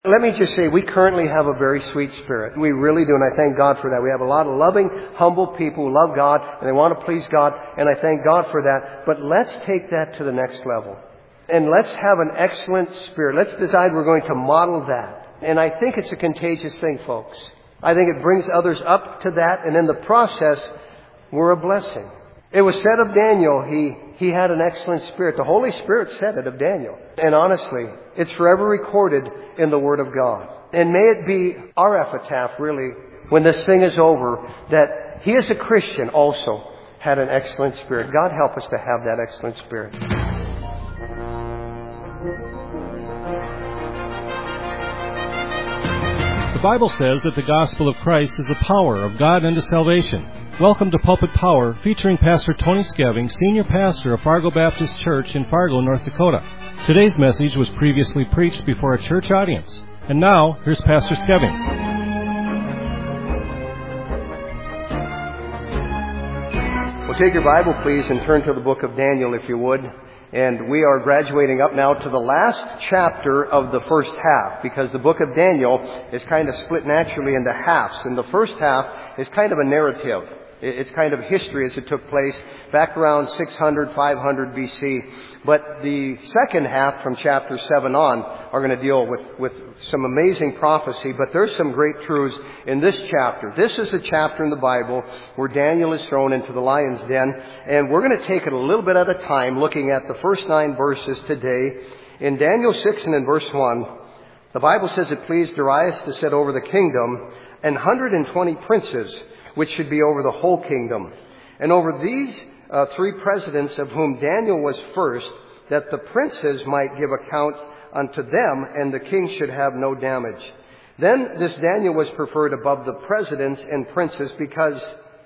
Let me just say, we currently have a very sweet spirit. We really do, and I thank God for that. We have a lot of loving, humble people who love God, and they want to please God, and I thank God for that. But let's take that to the next level. And let's have an excellent spirit. Let's decide we're going to model that. And I think it's a contagious thing, folks. I think it brings others up to that, and in the process, we're a blessing. It was said of Daniel, he had an excellent spirit. The Holy Spirit said it of Daniel. And honestly, it's forever recorded in the Word of God. And may it be our epitaph, really, when this thing is over, that he as a Christian also had an excellent spirit. God help us to have that excellent spirit. The Bible says that the gospel of Christ is the power of God unto salvation. Welcome to Pulpit Power, featuring Pastor Tony Skeving, Senior Pastor of Fargo Baptist Church in Fargo, North Dakota. Today's message was previously preached before a church audience. And now, here's Pastor Skeving. Well, take your Bible, please, and turn to the book of Daniel, if you would. And we are graduating up now to the last chapter of the first half, because the book of Daniel is kind of split naturally into halves. And the first half is kind of a narrative. It's kind of history as it took place back around 600, 500 BC. But the second half from chapter 7 on are going to deal with some amazing prophecy. But there's some great truths in this chapter. This is a chapter in the Bible where Daniel is thrown into the lion's den. And we're going to take it a little bit at a time, looking at the first 9 verses today. In Daniel 6 and in verse 1, the Bible says it pleased Darius to set over the kingdom 120 princes, which should be over the whole kingdom. And over these 3 presidents, of whom Daniel was first, that the princes might give account unto them, and the king should have no damage. Then this Daniel was preferred above the presidents and princes, because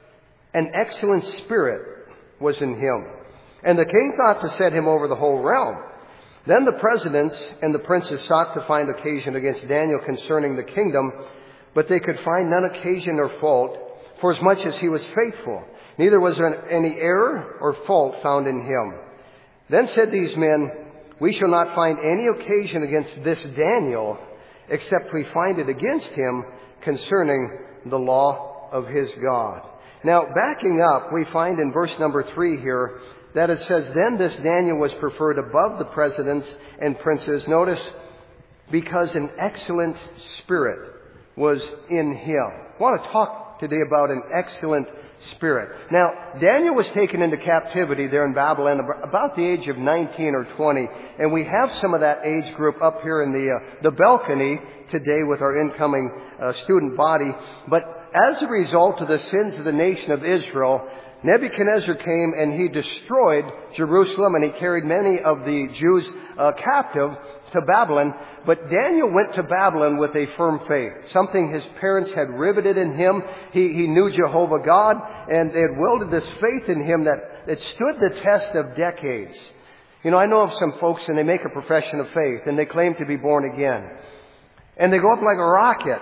an excellent spirit was in him. And the king thought to set him over the whole realm. Then the presidents and the princes sought to find occasion against Daniel concerning the kingdom, but they could find none occasion or fault, for as much as he was faithful. Neither was there any error or fault found in him. Then said these men, we shall not find any occasion against this Daniel, except we find it against him concerning the law of his God. Now, backing up, we find in verse number 3 here that it says, then this Daniel was preferred above the presidents and princes. Notice, because an excellent spirit was in him. I want to talk today about an excellent spirit. Now, Daniel was taken into captivity there in Babylon about the age of 19 or 20, and we have some of that age group up here in the balcony today with our incoming student body. But as a result of the sins of the nation of Israel, Nebuchadnezzar came and he destroyed Jerusalem, and he carried many of the Jews captive to Babylon. But Daniel went to Babylon with a firm faith, something his parents had riveted in him. He knew Jehovah God, and they had welded this faith in him that it stood the test of decades. You know, I know of some folks, and they make a profession of faith, and they claim to be born again. And they go up like a rocket,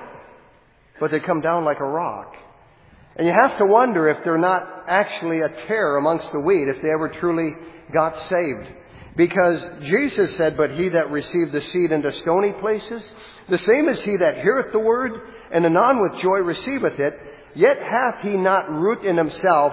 but they come down like a rock. And you have to wonder if they're not actually a tare amongst the wheat, if they ever truly got saved. Because Jesus said, but he that received the seed into stony places, the same is he that heareth the word, and anon with joy receiveth it, yet hath he not root in himself,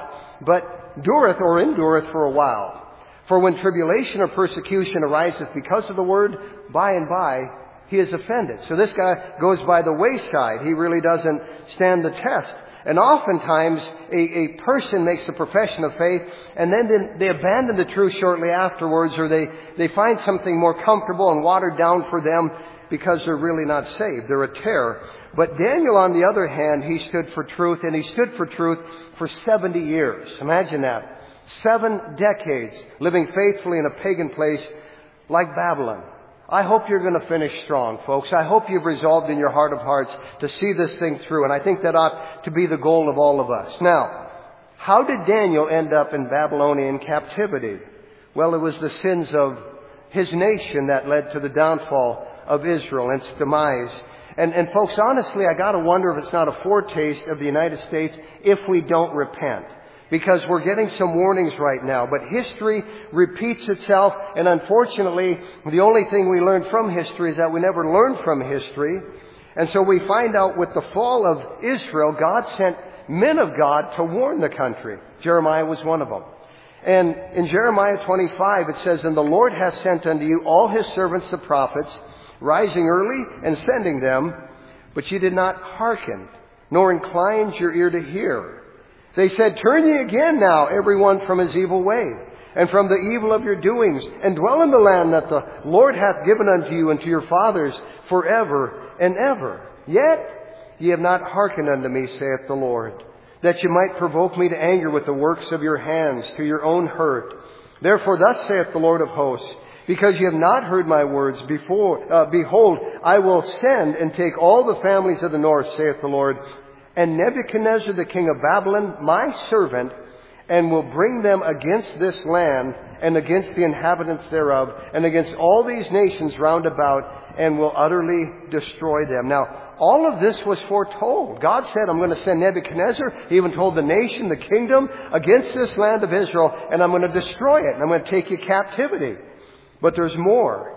but dureth or endureth for a while. For when tribulation or persecution ariseth because of the word, by and by he is offended. So this guy goes by the wayside. He really doesn't stand the test. And oftentimes, a person makes a profession of faith, and then they abandon the truth shortly afterwards, or they find something more comfortable and watered down for them because they're really not saved. They're a terror. But Daniel, on the other hand, he stood for truth, and he stood for truth for 70 years. Imagine that. 7 decades living faithfully in a pagan place like Babylon. I hope you're going to finish strong, folks. I hope you've resolved in your heart of hearts to see this thing through. And I think that ought to be the goal of all of us. Now, how did Daniel end up in Babylonian captivity? Well, it was the sins of his nation that led to the downfall of Israel and its demise. And folks, honestly, I got to wonder if it's not a foretaste of the United States if we don't repent. because we're getting some warnings right now. But history repeats itself, and unfortunately, the only thing we learn from history is that we never learn from history. And so we find out with the fall of Israel, God sent men of God to warn the country. Jeremiah was one of them. And in Jeremiah 25 it says, "And the Lord hath sent unto you all his servants the prophets, rising early and sending them, but ye did not hearken, nor inclined your ear to hear. They said, Turn ye again now, every one from his evil way, and from the evil of your doings, and dwell in the land that the Lord hath given unto you and to your fathers forever and ever. Yet ye have not hearkened unto me, saith the Lord, that ye might provoke me to anger with the works of your hands, to your own hurt. Therefore thus saith the Lord of hosts, because ye have not heard my words before, behold, I will send and take all the families of the north, saith the Lord, and Nebuchadnezzar the king of Babylon, my servant, and will bring them against this land, and against the inhabitants thereof, and against all these nations round about, and will utterly destroy them." Now, all of this was foretold. God said, I'm going to send Nebuchadnezzar. He even told the nation, the kingdom, against this land of Israel, and I'm going to destroy it, and I'm going to take you captivity. But there's more.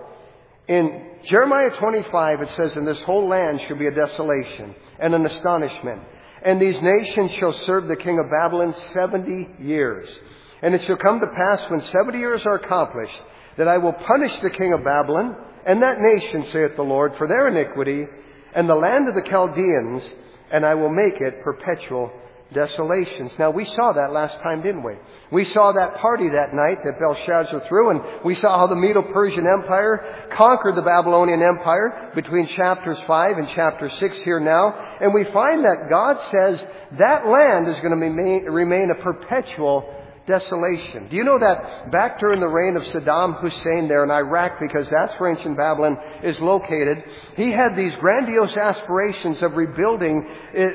In Jeremiah 25, it says, "And this whole land shall be a desolation and an astonishment. And these nations shall serve the king of Babylon 70 years. And it shall come to pass when 70 years are accomplished, that I will punish the king of Babylon and that nation, saith the Lord, for their iniquity, and the land of the Chaldeans, and I will make it perpetual desolations." Now, we saw that last time, didn't we? We saw that party that night that Belshazzar threw, and we saw how the Medo-Persian Empire conquered the Babylonian Empire between chapters 5 and chapter 6 here now. And we find that God says that land is going to remain a perpetual desolation. Do you know that back during the reign of Saddam Hussein there in Iraq, because that's where ancient Babylon is located, he had these grandiose aspirations of rebuilding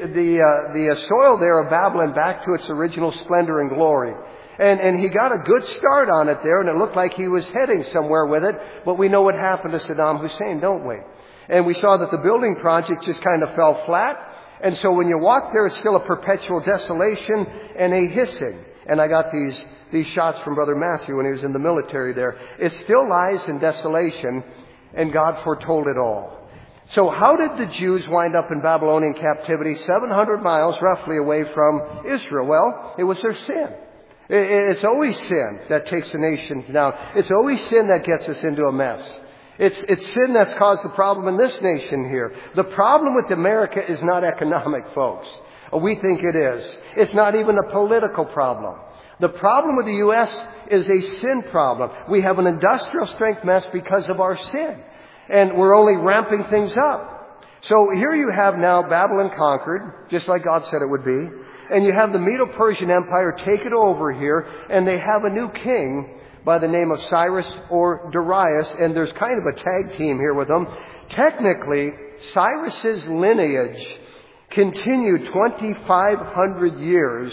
the soil there of Babylon back to its original splendor and glory. And he got a good start on it there, and it looked like he was heading somewhere with it. But we know what happened to Saddam Hussein, don't we? And we saw that the building project just kind of fell flat. And so when you walk there, it's still a perpetual desolation and a hissing. And I got these shots from Brother Matthew when he was in the military there. It still lies in desolation, and God foretold it all. So how did the Jews wind up in Babylonian captivity 700 miles roughly away from Israel? Well, it was their sin. It's always sin that takes the nation down. It's always sin that gets us into a mess. It's sin that's caused the problem in this nation here. The problem with America is not economic, folks. We think it is. It's not even a political problem. The problem with the U.S. is a sin problem. We have an industrial strength mess because of our sin. And we're only ramping things up. So here you have now Babylon conquered, just like God said it would be. And you have the Medo-Persian Empire take it over here. And they have a new king by the name of Cyrus or Darius. And there's kind of a tag team here with them. Technically, Cyrus's lineage continued 2,500 years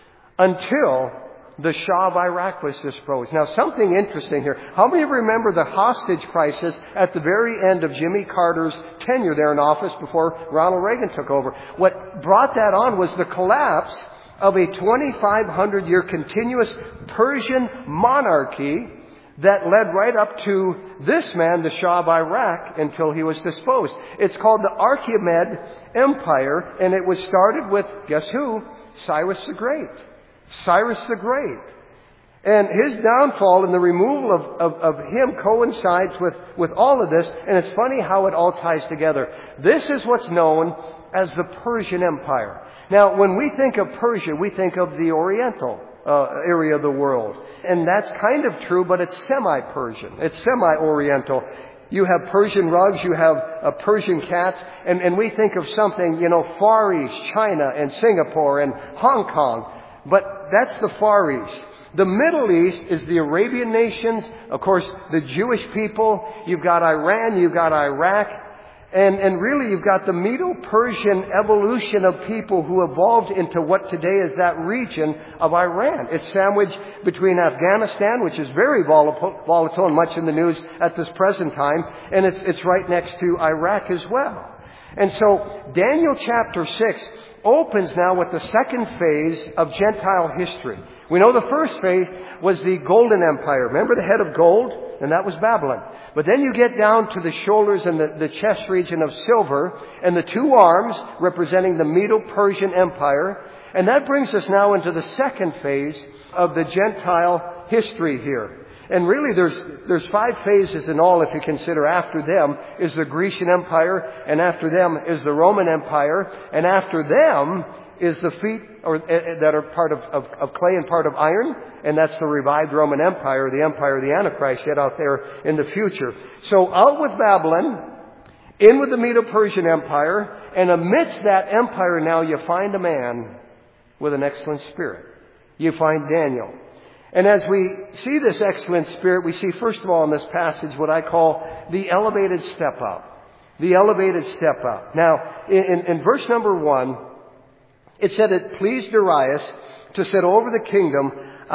until the Shah of Iraq was disposed. Now, something interesting here. How many of you remember the hostage crisis at the very end of Jimmy Carter's tenure there in office before Ronald Reagan took over? What brought that on was the collapse of a 2,500-year continuous Persian monarchy that led right up to this man, the Shah of Iraq, until he was disposed. It's called the Achaemenid Empire, and it was started with, guess who? Cyrus the Great. Cyrus the Great. And his downfall and the removal of him coincides with all of this, and it's funny how it all ties together. This is what's known as the Persian Empire. Now, when we think of Persia, we think of the Oriental area of the world. And that's kind of true, but it's semi-Persian. It's semi-Oriental. You have Persian rugs, you have Persian cats, and we think of something, Far East, China and Singapore and Hong Kong. But that's the Far East. The Middle East is the Arabian nations, of course, the Jewish people. You've got Iran, you've got Iraq. And really, you've got the Medo-Persian evolution of people who evolved into what today is that region of Iran. It's sandwiched between Afghanistan, which is very volatile and much in the news at this present time, and it's right next to Iraq as well. And so Daniel chapter 6 opens now with the second phase of Gentile history. We know the first phase was the Golden Empire. Remember the head of gold? And that was Babylon. But then you get down to the shoulders and the chest region of silver and the two arms representing the Medo-Persian Empire. And that brings us now into the second phase of the Gentile history here. And really there's 5 phases in all if you consider. After them is the Grecian Empire, and after them is the Roman Empire, and after them is the feet that are part of clay and part of iron, and that's the revived Roman Empire, the empire of the Antichrist yet out there in the future. So out with Babylon, in with the Medo-Persian Empire, and amidst that empire now you find a man with an excellent spirit. You find Daniel. And as we see this excellent spirit, we see first of all in this passage what I call the elevated step up. The elevated step up. Now, in verse number 1, it said it pleased Darius to set over the kingdom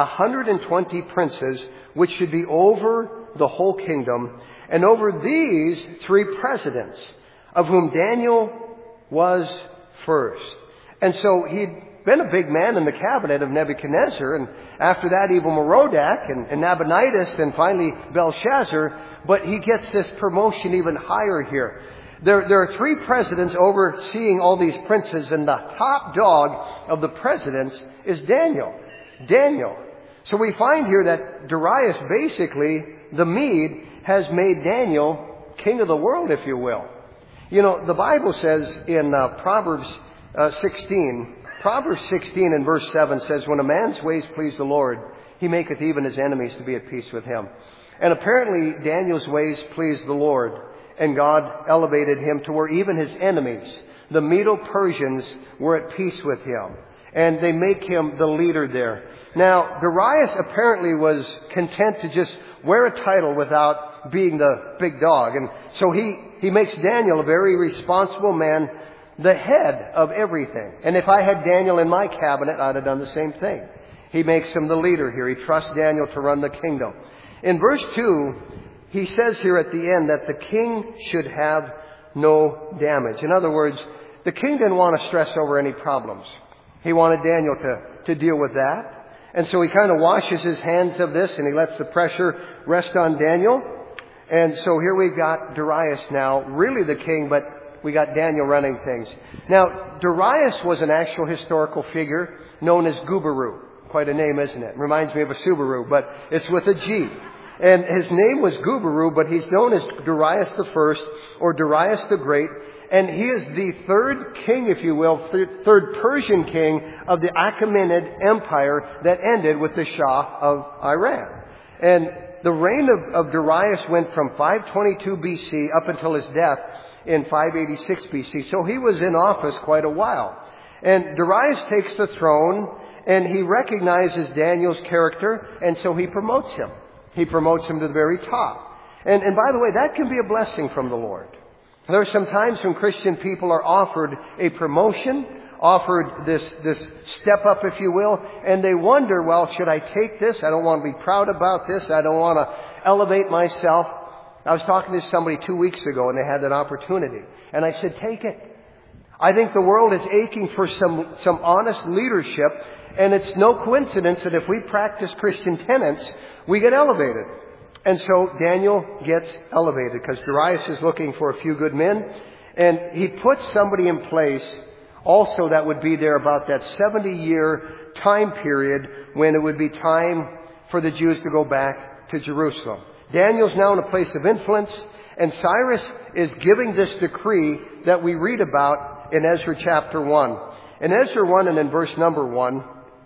120 princes, which should be over the whole kingdom, and over these 3 presidents, of whom Daniel was first. And so he'd been a big man in the cabinet of Nebuchadnezzar, and after that Evil-Merodach and Nabonidus, and finally Belshazzar, but he gets this promotion even higher here. There are 3 presidents overseeing all these princes, and the top dog of the presidents is Daniel. Daniel. So we find here that Darius, basically, the Mede, has made Daniel king of the world, if you will. You know, the Bible says in Proverbs 16 and verse 7 says, when a man's ways please the Lord, he maketh even his enemies to be at peace with him. And apparently Daniel's ways pleased the Lord, and God elevated him to where even his enemies, the Medo-Persians, were at peace with him. And they make him the leader there. Now, Darius apparently was content to just wear a title without being the big dog. And so he makes Daniel a very responsible man, the head of everything. And if I had Daniel in my cabinet, I'd have done the same thing. He makes him the leader here. He trusts Daniel to run the kingdom. In verse 2, he says here at the end that the king should have no damage. In other words, the king didn't want to stress over any problems. He wanted Daniel to deal with that. And so he kind of washes his hands of this, and he lets the pressure rest on Daniel. And so here we've got Darius now, really the king, but we got Daniel running things. Now, Darius was an actual historical figure known as Gubaru. Quite a name, isn't it? Reminds me of a Subaru, but it's with a G. And his name was Gubaru, but he's known as Darius the First or Darius the Great. And he is the third king, if you will, third Persian king of the Achaemenid Empire that ended with the Shah of Iran. And the reign of Darius went from 522 BC up until his death in 586 BC. So he was in office quite a while. And Darius takes the throne, and he recognizes Daniel's character, and so he promotes him. He promotes him to the very top. And by the way, that can be a blessing from the Lord. There are some times when Christian people are offered a promotion, offered this step up, if you will, and they wonder, well, should I take this? I don't want to be proud about this. I don't want to elevate myself. I was talking to somebody 2 weeks ago, and they had that opportunity. And I said, take it. I think the world is aching for some honest leadership, and it's no coincidence that if we practice Christian tenets, we get elevated. And so Daniel gets elevated because Darius is looking for a few good men. And he puts somebody in place also that would be there about that 70-year time period when it would be time for the Jews to go back to Jerusalem. Daniel's now in a place of influence, and Cyrus is giving this decree that we read about in Ezra chapter 1. In Ezra 1 and in verse number 1,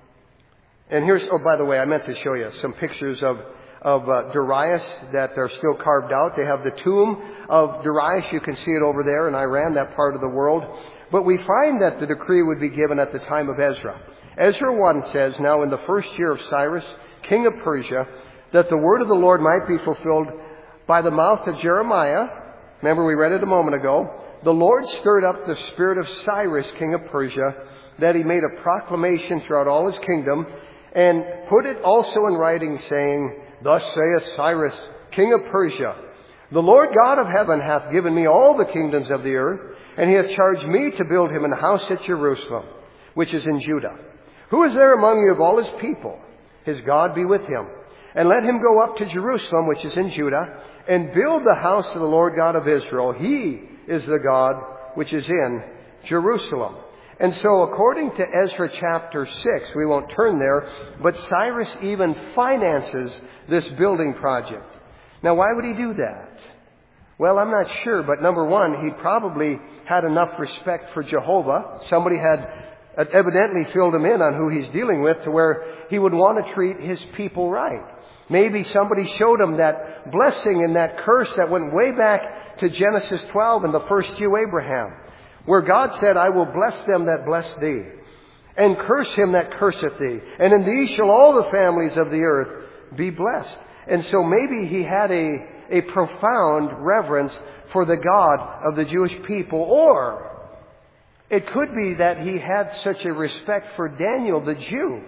and here's, oh, by the way, I meant to show you some pictures of Darius that are still carved out. They have the tomb of Darius. You can see it over there in Iran, that part of the world. But we find that the decree would be given at the time of Ezra. Ezra 1 says, now in the first year of Cyrus, king of Persia, that the word of the Lord might be fulfilled by the mouth of Jeremiah. Remember, we read it a moment ago. The Lord stirred up the spirit of Cyrus, king of Persia, that he made a proclamation throughout all his kingdom, and put it also in writing, saying, thus saith Cyrus, king of Persia, The Lord God of heaven hath given me all the kingdoms of the earth, and he hath charged me to build him an house at Jerusalem, which is in Judah. Who is there among you of all his people? His God be with him. And let him go up to Jerusalem, which is in Judah, and build the house of the Lord God of Israel. He is the God which is in Jerusalem. And so according to Ezra chapter 6, we won't turn there, but Cyrus even finances this building project. Now, why would he do that? Well, I'm not sure, but number one, he probably had enough respect for Jehovah. Somebody had evidently filled him in on who he's dealing with to where he would want to treat his people right. Maybe somebody showed him that blessing and that curse that went way back to Genesis 12 and the first Jew Abraham, where God said, I will bless them that bless thee, and curse him that curseth thee. And in thee shall all the families of the earth be blessed. And so maybe he had a profound reverence for the God of the Jewish people. Or it could be that he had such a respect for Daniel the Jew,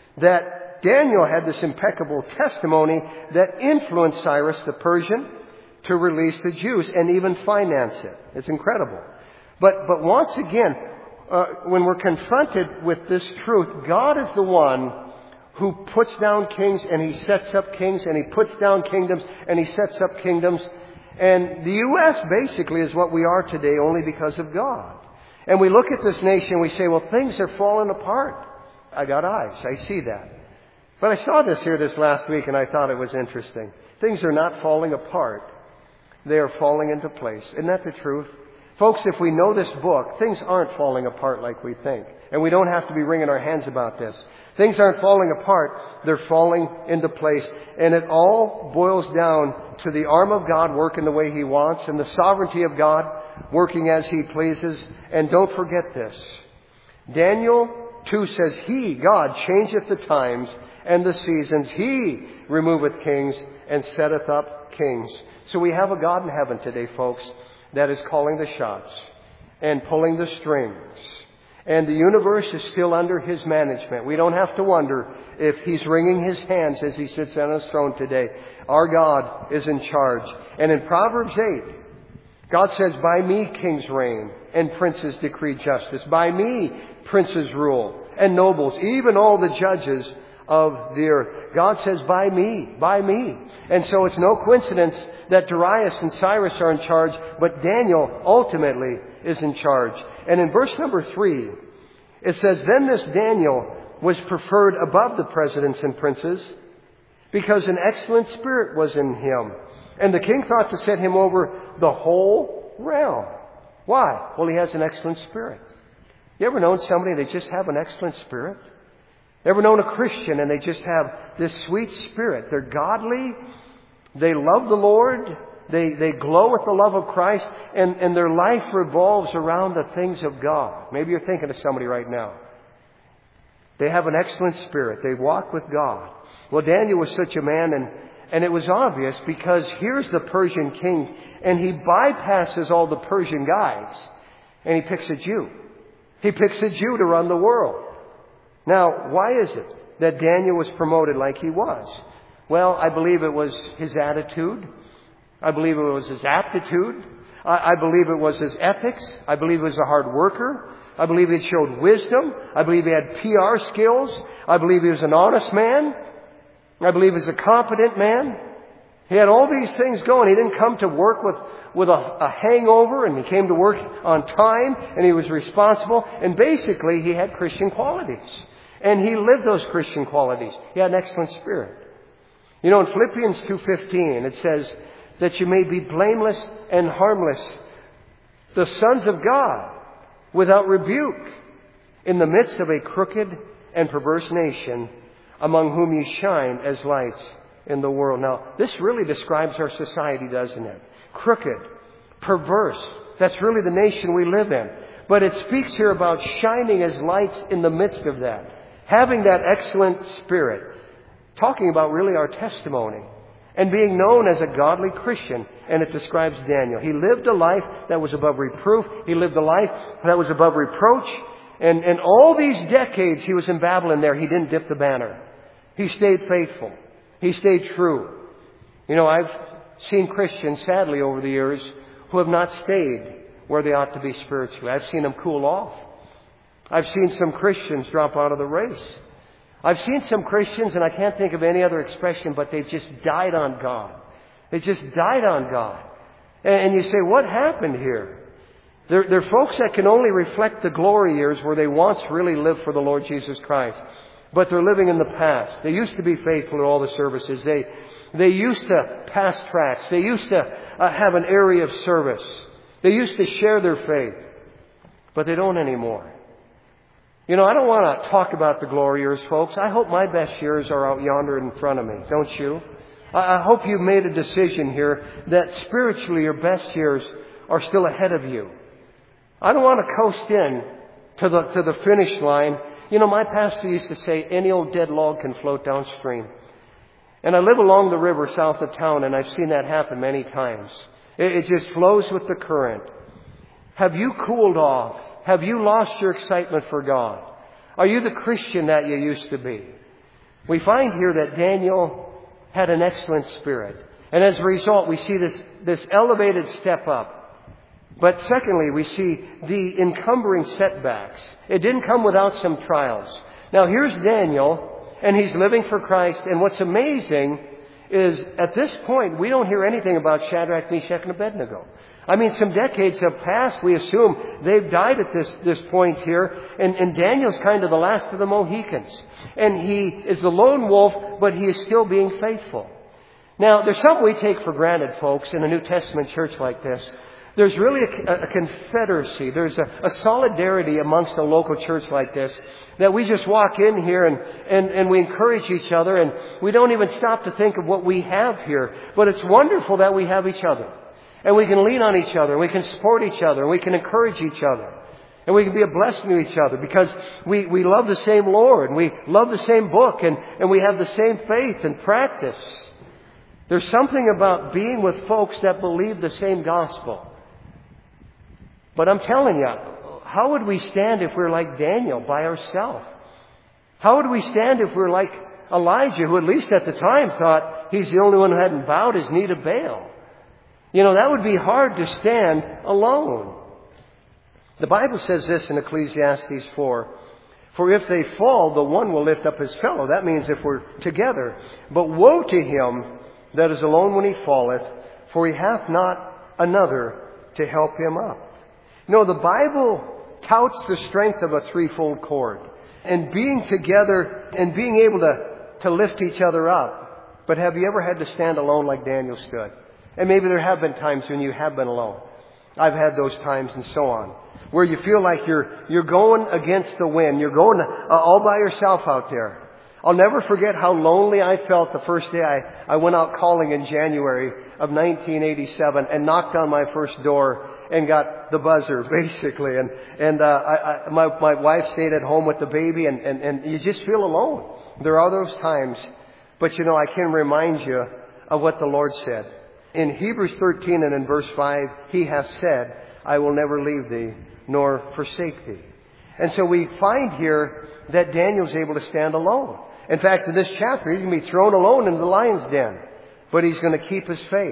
that Daniel had this impeccable testimony that influenced Cyrus the Persian to release the Jews and even finance it. It's incredible. But once again, when we're confronted with this truth, God is the one who puts down kings and he sets up kings, and he puts down kingdoms and he sets up kingdoms. And the U.S. basically is what we are today only because of God. And we look at this nation and we say, well, things are falling apart. I got eyes. I see that. But I saw this here this last week and I thought it was interesting. Things are not falling apart. They are falling into place. Isn't that the truth? Folks, if we know this book, things aren't falling apart like we think. And we don't have to be wringing our hands about this. Things aren't falling apart. They're falling into place. And it all boils down to the arm of God working the way he wants and the sovereignty of God working as he pleases. And don't forget this. Daniel 2 says, He, God, changeth the times and the seasons. He removeth kings and setteth up kings. So we have a God in heaven today, folks, that is calling the shots and pulling the strings. And the universe is still under his management. We don't have to wonder if he's wringing his hands as he sits on his throne today. Our God is in charge. And in Proverbs 8, God says, By me kings reign and princes decree justice. By me princes rule and nobles, even all the judges of the earth. God says, by me, by me. And so it's no coincidence that Darius and Cyrus are in charge, but Daniel ultimately is in charge. And in verse number 3, it says, Then this Daniel was preferred above the presidents and princes, because an excellent spirit was in him. And the king thought to set him over the whole realm. Why? Well, he has an excellent spirit. You ever known somebody that just have an excellent spirit? Ever known a Christian and they just have this sweet spirit? They're godly. They love the Lord. They glow with the love of Christ. And their life revolves around the things of God. Maybe you're thinking of somebody right now. They have an excellent spirit. They walk with God. Well, Daniel was such a man, and it was obvious because here's the Persian king, and he bypasses all the Persian guys, and he picks a Jew. He picks a Jew to run the world. Now, why is it that Daniel was promoted like he was? Well, I believe it was his attitude. I believe it was his aptitude. I believe it was his ethics. I believe he was a hard worker. I believe he showed wisdom. I believe he had PR skills. I believe he was an honest man. I believe he was a competent man. He had all these things going. He didn't come to work with a hangover, and he came to work on time, and he was responsible. And basically, he had Christian qualities. And he lived those Christian qualities. He had an excellent spirit. You know, in Philippians 2:15, it says that you may be blameless and harmless, the sons of God, without rebuke, in the midst of a crooked and perverse nation, among whom you shine as lights in the world. Now, this really describes our society, doesn't it? Crooked, perverse. That's really the nation we live in. But it speaks here about shining as lights in the midst of that. Having that excellent spirit. Talking about really our testimony. And being known as a godly Christian. And it describes Daniel. He lived a life that was above reproof. He lived a life that was above reproach. And all these decades he was in Babylon there, he didn't dip the banner. He stayed faithful. He stayed true. You know, I've seen Christians, sadly, over the years, who have not stayed where they ought to be spiritually. I've seen them cool off. I've seen some Christians drop out of the race. I've seen some Christians, and I can't think of any other expression, but they've just died on God. They just died on God. And you say, what happened here? They're folks that can only reflect the glory years where they once really lived for the Lord Jesus Christ. But they're living in the past. They used to be faithful to all the services. They used to pass tracts. They used to have an area of service. They used to share their faith. But they don't anymore. You know, I don't want to talk about the glory years, folks. I hope my best years are out yonder in front of me, don't you? I hope you've made a decision here that spiritually your best years are still ahead of you. I don't want to coast in to the finish line. You know, my pastor used to say, any old dead log can float downstream. And I live along the river south of town, and I've seen that happen many times. It just flows with the current. Have you cooled off? Have you lost your excitement for God? Are you the Christian that you used to be? We find here that Daniel had an excellent spirit. And as a result, we see this elevated step up. But secondly, we see the encumbering setbacks. It didn't come without some trials. Now here's Daniel, and he's living for Christ. And what's amazing is at this point, we don't hear anything about Shadrach, Meshach, and Abednego. I mean, some decades have passed. We assume they've died at this point here. And Daniel's kind of the last of the Mohicans. And he is the lone wolf, but he is still being faithful. Now, there's something we take for granted, folks, in a New Testament church like this. There's really a confederacy. There's a solidarity amongst a local church like this that we just walk in here and we encourage each other, and we don't even stop to think of what we have here. But it's wonderful that we have each other. And we can lean on each other, and we can support each other, and we can encourage each other. And we can be a blessing to each other because we love the same Lord, and we love the same book, and we have the same faith and practice. There's something about being with folks that believe the same gospel. But I'm telling you, how would we stand if we're like Daniel by ourselves? How would we stand if we're like Elijah, who at least at the time thought he's the only one who hadn't bowed his knee to Baal? You know, that would be hard to stand alone. The Bible says this in Ecclesiastes 4, for if they fall, the one will lift up his fellow. That means if we're together. But woe to him that is alone when he falleth, for he hath not another to help him up. No, the Bible touts the strength of a threefold cord and being together and being able to lift each other up. But have you ever had to stand alone like Daniel stood? And maybe there have been times when you have been alone. I've had those times and so on, where you feel like you're going against the wind. You're going all by yourself out there. I'll never forget how lonely I felt the first day I went out calling in January of 1987 and knocked on my first door and got the buzzer, basically. And my wife stayed at home with the baby, and you just feel alone. There are those times. But you know, I can remind you of what the Lord said. In Hebrews 13 and in verse 5, He has said, I will never leave thee nor forsake thee. And so we find here that Daniel's able to stand alone. In fact, in this chapter, he's going to be thrown alone into the lion's den. But he's going to keep his faith.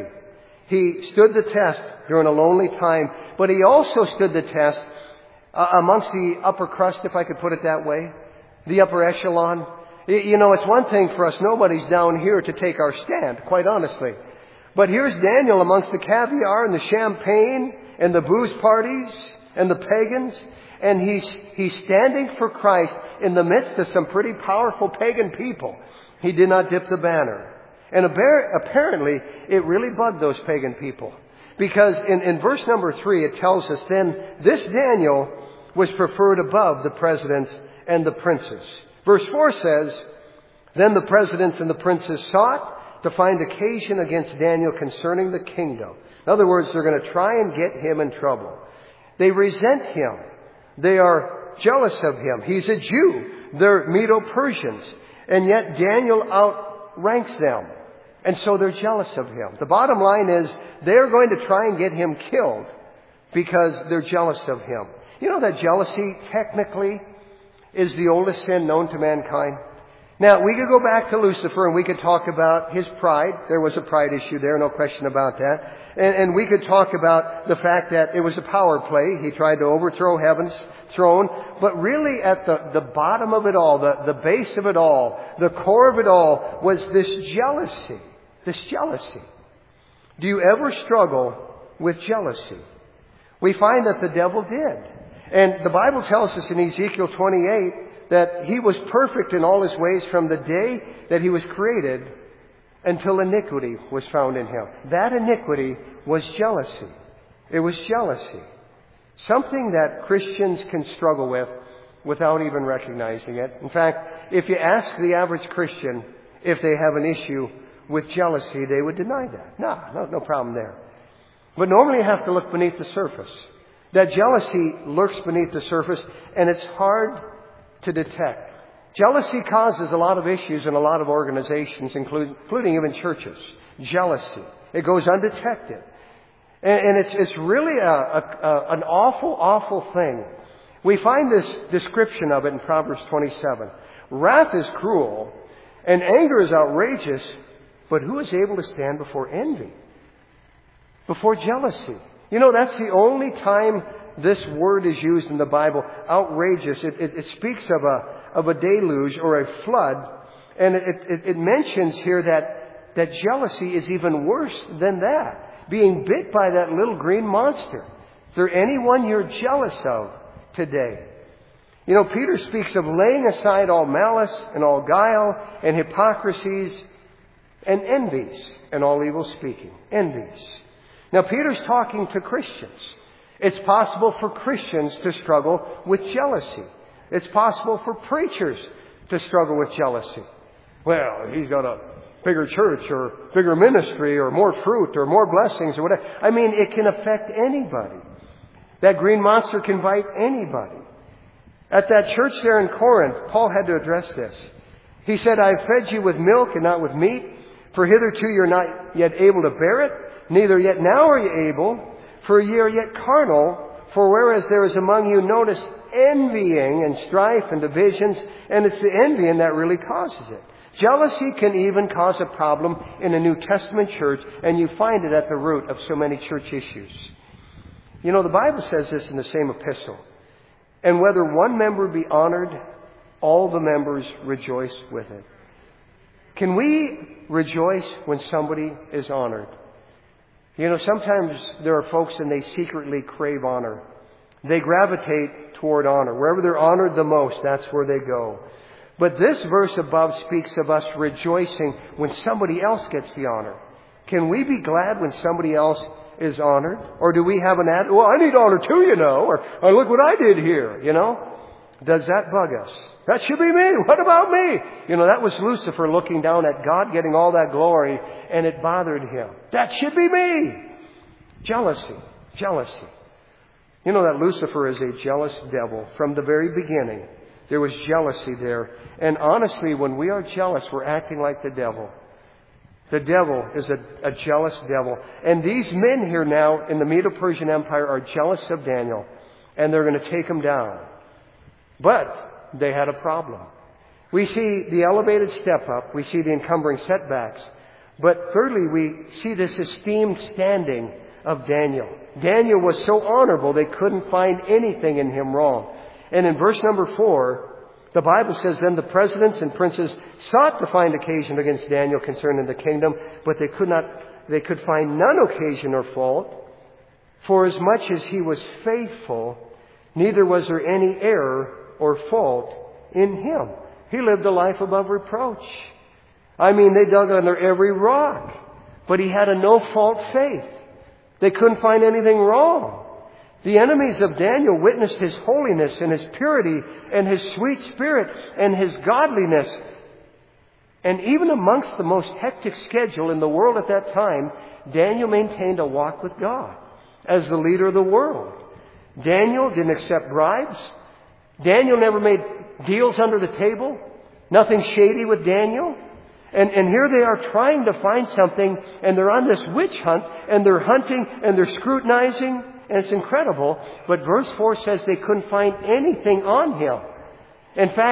He stood the test during a lonely time, but he also stood the test amongst the upper crust, if I could put it that way, the upper echelon. You know, it's one thing for us, nobody's down here to take our stand, quite honestly. But here's Daniel amongst the caviar and the champagne and the booze parties and the pagans. And he's standing for Christ in the midst of some pretty powerful pagan people. He did not dip the banner. And apparently, it really bugged those pagan people. Because in verse number 3, it tells us, then this Daniel was preferred above the presidents and the princes. Verse 4 says, then the presidents and the princes sought to find occasion against Daniel concerning the kingdom. In other words, they're going to try and get him in trouble. They resent him. They are jealous of him. He's a Jew. They're Medo-Persians. And yet Daniel outranks them. And so they're jealous of him. The bottom line is they're going to try and get him killed because they're jealous of him. You know that jealousy technically is the oldest sin known to mankind. Now, we could go back to Lucifer and we could talk about his pride. There was a pride issue there, no question about that. And we could talk about the fact that it was a power play. He tried to overthrow heaven's throne. But really at the bottom of it all, the base of it all, the core of it all was this jealousy. This jealousy. Do you ever struggle with jealousy? We find that the devil did. And the Bible tells us in Ezekiel 28 that he was perfect in all his ways from the day that he was created until iniquity was found in him. That iniquity was jealousy. It was jealousy. Something that Christians can struggle with without even recognizing it. In fact, if you ask the average Christian if they have an issue with jealousy, they would deny that. No problem there. But normally you have to look beneath the surface. That jealousy lurks beneath the surface, and it's hard to detect. Jealousy causes a lot of issues in a lot of organizations, including even churches. Jealousy. It goes undetected. And it's really an awful thing. We find this description of it in Proverbs 27. Wrath is cruel, and anger is outrageous, but who is able to stand before envy? Before jealousy. You know, that's the only time this word is used in the Bible, outrageous. It speaks of a deluge or a flood. And it mentions here that jealousy is even worse than that. Being bit by that little green monster. Is there anyone you're jealous of today? You know, Peter speaks of laying aside all malice and all guile and hypocrisies and envies and all evil speaking. Envies. Now, Peter's talking to Christians. It's possible for Christians to struggle with jealousy. It's possible for preachers to struggle with jealousy. Well, he's got a bigger church or bigger ministry or more fruit or more blessings or whatever. I mean, it can affect anybody. That green monster can bite anybody. At that church there in Corinth, Paul had to address this. He said, I have fed you with milk and not with meat, for hitherto you're not yet able to bear it. Neither yet now are you able, for ye are yet carnal. For whereas there is among you, notice, envying and strife and divisions, and it's the envying that really causes it. Jealousy can even cause a problem in a New Testament church, and you find it at the root of so many church issues. You know, the Bible says this in the same epistle. And whether one member be honored, all the members rejoice with it. Can we rejoice when somebody is honored? You know, sometimes there are folks and they secretly crave honor. They gravitate toward honor. Wherever they're honored the most, that's where they go. But this verse above speaks of us rejoicing when somebody else gets the honor. Can we be glad when somebody else is honored? Or do we have an attitude, well, I need honor too, you know, or look what I did here, you know? Does that bug us? That should be me. What about me? You know, that was Lucifer looking down at God getting all that glory, and it bothered him. That should be me. Jealousy. Jealousy. You know that Lucifer is a jealous devil. From the very beginning, there was jealousy there. And honestly, when we are jealous, we're acting like the devil. The devil is a jealous devil. And these men here now in the Medo-Persian Empire are jealous of Daniel, and they're going to take him down. But they had a problem. We see the elevated step up. We see the encumbering setbacks. But thirdly, we see this esteemed standing of Daniel. Daniel was so honorable they couldn't find anything in him wrong. And in verse number 4, the Bible says, Then the presidents and princes sought to find occasion against Daniel concerning the kingdom, but they could find none occasion or fault. For as much as he was faithful, neither was there any error or fault in him. He lived a life above reproach. I mean, they dug under every rock, but he had a no-fault faith. They couldn't find anything wrong. The enemies of Daniel witnessed his holiness and his purity and his sweet spirit and his godliness. And even amongst the most hectic schedule in the world at that time, Daniel maintained a walk with God as the leader of the world. Daniel didn't accept bribes. Daniel never made deals under the table. Nothing shady with Daniel. And here they are trying to find something, and they're on this witch hunt, and they're hunting, and they're scrutinizing, and it's incredible. But verse 4 says they couldn't find anything on him. In fact,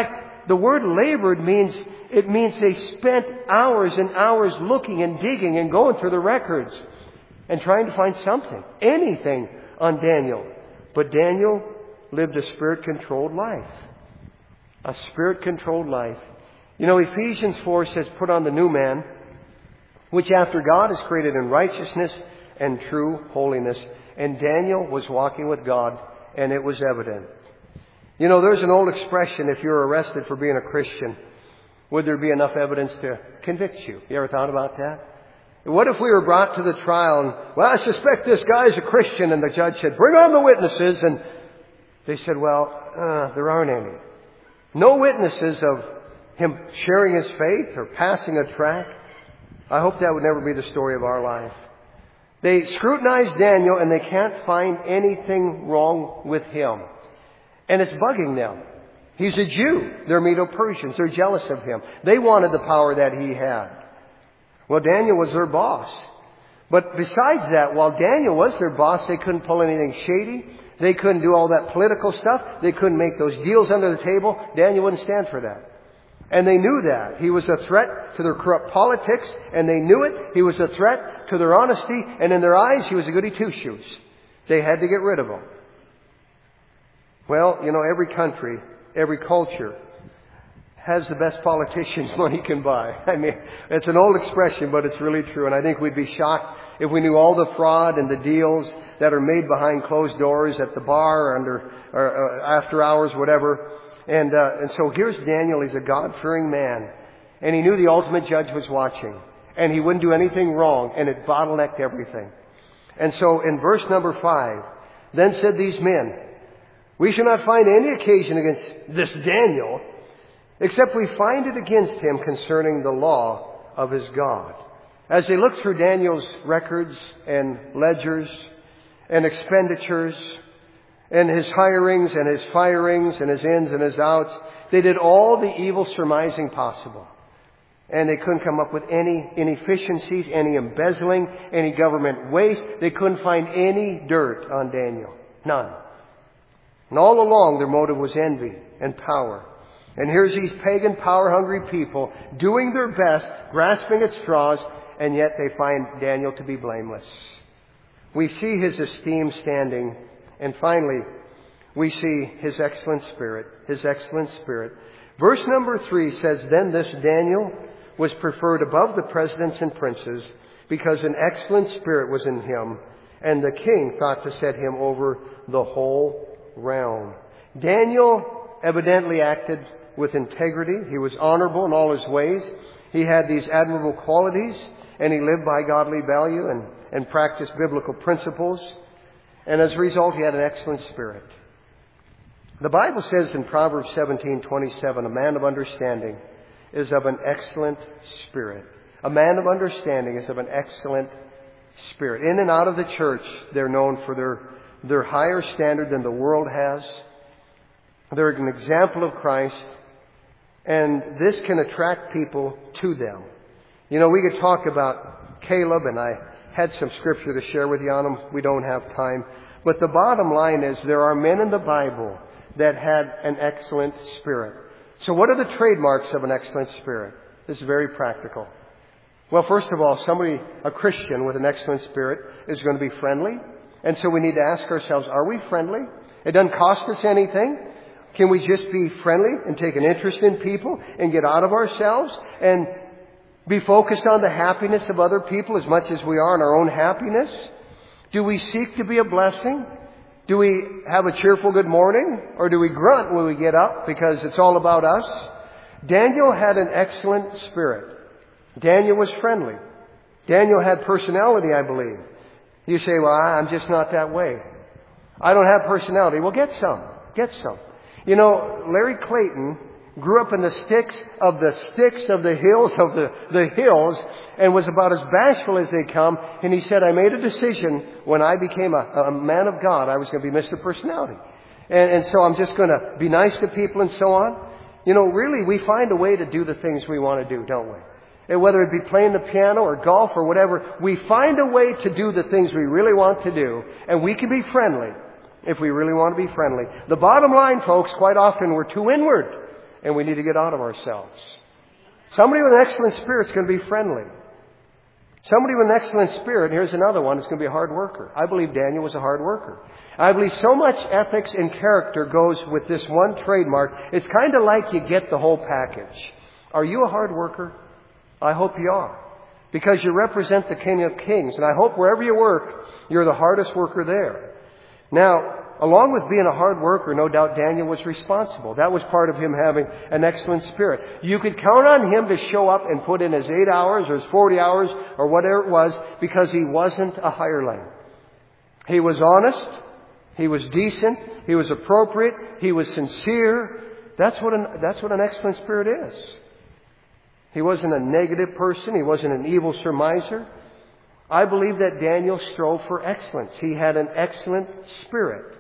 the word labored means they spent hours and hours looking and digging and going through the records and trying to find something, anything on Daniel. But Daniel lived a Spirit-controlled life. A Spirit-controlled life. You know, Ephesians 4 says, put on the new man, which after God is created in righteousness and true holiness. And Daniel was walking with God, and it was evident. You know, there's an old expression, if you're arrested for being a Christian, would there be enough evidence to convict you? You ever thought about that? What if we were brought to the trial and, well, I suspect this guy's a Christian, and the judge said, bring on the witnesses, and they said, well, there aren't any. No witnesses of him sharing his faith or passing a tract. I hope that would never be the story of our life. They scrutinize Daniel and they can't find anything wrong with him. And it's bugging them. He's a Jew. They're Medo-Persians. They're jealous of him. They wanted the power that he had. Well, Daniel was their boss. But besides that, while Daniel was their boss, they couldn't pull anything shady. They couldn't do all that political stuff. They couldn't make those deals under the table. Daniel wouldn't stand for that. And they knew that. He was a threat to their corrupt politics, and they knew it. He was a threat to their honesty, and in their eyes, he was a goody two-shoes. They had to get rid of him. Well, you know, every country, every culture has the best politicians money can buy. I mean, it's an old expression, but it's really true. And I think we'd be shocked if we knew all the fraud and the deals that are made behind closed doors at the bar or after hours, whatever. And so here's Daniel. He's a God-fearing man. And he knew the ultimate judge was watching. And he wouldn't do anything wrong. And it bottlenecked everything. And so in verse number 5, then said these men, we shall not find any occasion against this Daniel, except we find it against him concerning the law of his God. As they looked through Daniel's records and ledgers and expenditures and his hirings and his firings and his ins and his outs, they did all the evil surmising possible. And they couldn't come up with any inefficiencies, any embezzling, any government waste. They couldn't find any dirt on Daniel. None. And all along their motive was envy and power. And here's these pagan, power-hungry people doing their best, grasping at straws, and yet they find Daniel to be blameless. We see his esteem standing, and finally, we see his excellent spirit. His excellent spirit. Verse number 3 says, then this Daniel was preferred above the presidents and princes, because an excellent spirit was in him, and the king thought to set him over the whole realm. Daniel evidently acted with integrity. He was honorable in all his ways. He had these admirable qualities, and he lived by godly value and practiced biblical principles. And as a result, he had an excellent spirit. The Bible says in Proverbs 17:27, a man of understanding is of an excellent spirit. A man of understanding is of an excellent spirit. In and out of the church, they're known for their higher standard than the world has. They're an example of Christ. And this can attract people to them. You know, we could talk about Caleb, and I had some scripture to share with you on him. We don't have time. But the bottom line is there are men in the Bible that had an excellent spirit. So what are the trademarks of an excellent spirit? This is very practical. Well, first of all, a Christian with an excellent spirit is going to be friendly. And so we need to ask ourselves, are we friendly? It doesn't cost us anything. Can we just be friendly and take an interest in people and get out of ourselves and be focused on the happiness of other people as much as we are on our own happiness? Do we seek to be a blessing? Do we have a cheerful good morning? Or do we grunt when we get up because it's all about us? Daniel had an excellent spirit. Daniel was friendly. Daniel had personality, I believe. You say, well, I'm just not that way. I don't have personality. Well, get some. Get some. You know, Larry Clayton grew up in the sticks of the hills and was about as bashful as they come. And he said, I made a decision when I became a man of God, I was going to be Mr. Personality. And so I'm just going to be nice to people and so on. You know, really, we find a way to do the things we want to do, don't we? And whether it be playing the piano or golf or whatever, we find a way to do the things we really want to do. And we can be friendly if we really want to be friendly. The bottom line, folks, quite often we're too inward. and we need to get out of ourselves. Somebody with an excellent spirit is going to be friendly. Somebody with an excellent spirit, here's another one, is going to be a hard worker. I believe Daniel was a hard worker. I believe so much ethics and character goes with this one trademark. It's kind of like you get the whole package. Are you a hard worker? I hope you are. Because you represent the King of Kings. And I hope wherever you work, you're the hardest worker there. Now, along with being a hard worker, no doubt Daniel was responsible. That was part of him having an excellent spirit. You could count on him to show up and put in his 8 hours or his 40 hours or whatever it was, because he wasn't a hireling. He was honest. He was decent. He was appropriate. He was sincere. That's what an excellent spirit is. He wasn't a negative person. He wasn't an evil surmiser. I believe that Daniel strove for excellence. He had an excellent spirit.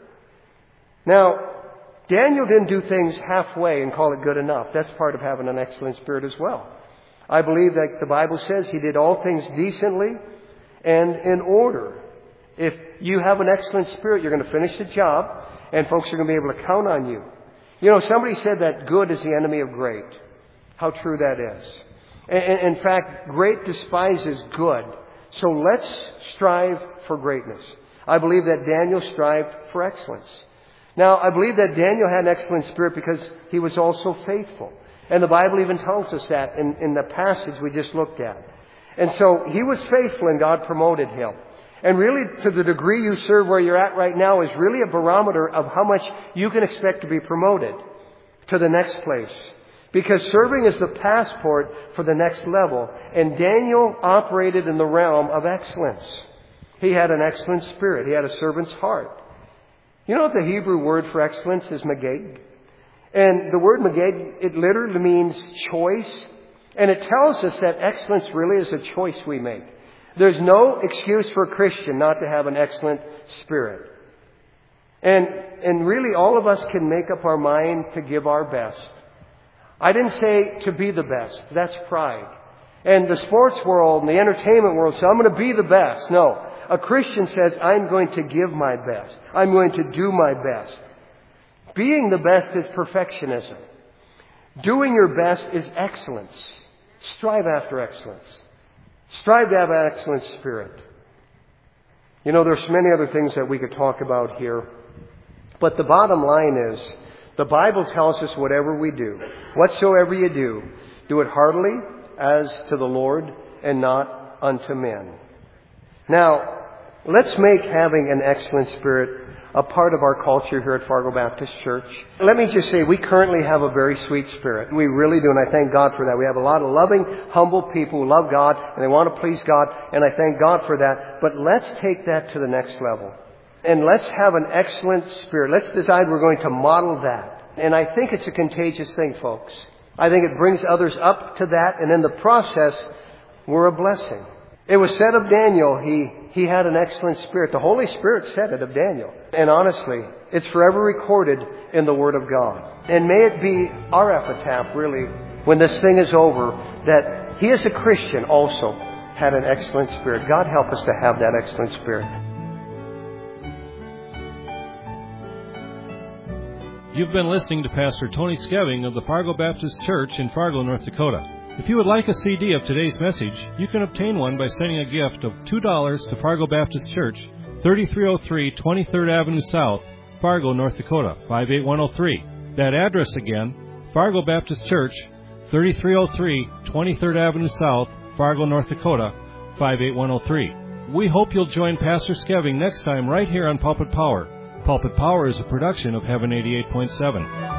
Now, Daniel didn't do things halfway and call it good enough. That's part of having an excellent spirit as well. I believe that the Bible says he did all things decently and in order. If you have an excellent spirit, you're going to finish the job, and folks are going to be able to count on you. You know, somebody said that good is the enemy of great. How true that is. In fact, great despises good. So let's strive for greatness. I believe that Daniel strived for excellence. Now, I believe that Daniel had an excellent spirit because he was also faithful. And the Bible even tells us that in the passage we just looked at. And so he was faithful and God promoted him. And really, to the degree you serve where you're at right now is really a barometer of how much you can expect to be promoted to the next place. Because serving is the passport for the next level. And Daniel operated in the realm of excellence. He had an excellent spirit. He had a servant's heart. You know what the Hebrew word for excellence is? Mageg. And the word mageg, it literally means choice. And it tells us that excellence really is a choice we make. There's no excuse for a Christian not to have an excellent spirit. And really all of us can make up our mind to give our best. I didn't say to be the best. That's pride. And the sports world and the entertainment world says, I'm going to be the best. No. A Christian says, I'm going to give my best. I'm going to do my best. Being the best is perfectionism. Doing your best is excellence. Strive after excellence. Strive to have an excellent spirit. You know, there's many other things that we could talk about here. But the bottom line is, the Bible tells us whatever we do, whatsoever you do, do it heartily as to the Lord and not unto men. Now, let's make having an excellent spirit a part of our culture here at Fargo Baptist Church. Let me just say, we currently have a very sweet spirit. We really do, and I thank God for that. We have a lot of loving, humble people who love God, and they want to please God, and I thank God for that. But let's take that to the next level. And let's have an excellent spirit. Let's decide we're going to model that. And I think it's a contagious thing, folks. I think it brings others up to that, and in the process, we're a blessing. It was said of Daniel, he had an excellent spirit. The Holy Spirit said it of Daniel. And honestly, it's forever recorded in the Word of God. And may it be our epitaph, really, when this thing is over, that he as a Christian also had an excellent spirit. God help us to have that excellent spirit. You've been listening to Pastor Tony Skeving of the Fargo Baptist Church in Fargo, North Dakota. If you would like a CD of today's message, you can obtain one by sending a gift of $2 to Fargo Baptist Church, 3303 23rd Avenue South, Fargo, North Dakota, 58103. That address again, Fargo Baptist Church, 3303 23rd Avenue South, Fargo, North Dakota, 58103. We hope you'll join Pastor Skeving next time right here on Pulpit Power. Pulpit Power is a production of Heaven 88.7.